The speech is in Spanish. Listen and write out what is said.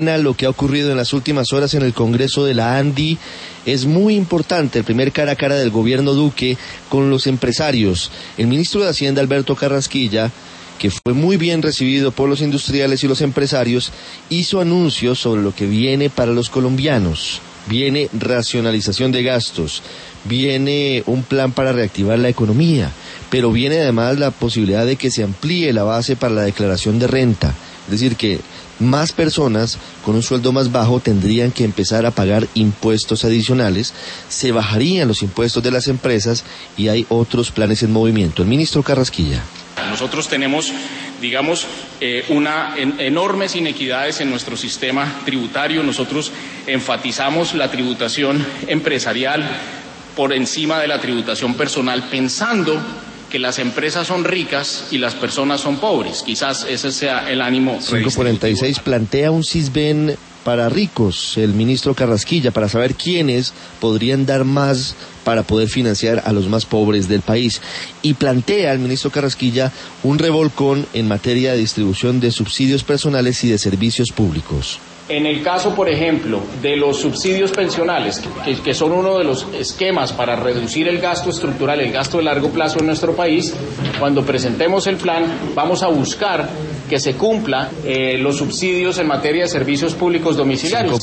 Lo que ha ocurrido en las últimas horas en el Congreso de la ANDI es muy importante, el primer cara a cara del gobierno Duque con los empresarios. El ministro de Hacienda, Alberto Carrasquilla, que fue muy bien recibido por los industriales y los empresarios, hizo anuncios sobre lo que viene para los colombianos. Viene racionalización de gastos, viene un plan para reactivar la economía, pero viene además la posibilidad de que se amplíe la base para la declaración de renta. Es decir, que más personas con un sueldo más bajo tendrían que empezar a pagar impuestos adicionales, se bajarían los impuestos de las empresas y hay otros planes en movimiento. El ministro Carrasquilla. Nosotros tenemos, enormes inequidades en nuestro sistema tributario. Nosotros enfatizamos la tributación empresarial por encima de la tributación personal, pensando que las empresas son ricas y las personas son pobres. Quizás ese sea el ánimo. 546 plantea un Sisbén para ricos, el ministro Carrasquilla, para saber quiénes podrían dar más para poder financiar a los más pobres del país. Y plantea el ministro Carrasquilla un revolcón en materia de distribución de subsidios personales y de servicios públicos. En el caso, por ejemplo, de los subsidios pensionales, que son uno de los esquemas para reducir el gasto estructural, el gasto de largo plazo en nuestro país, cuando presentemos el plan, vamos a buscar que se cumpla los subsidios en materia de servicios públicos domiciliarios.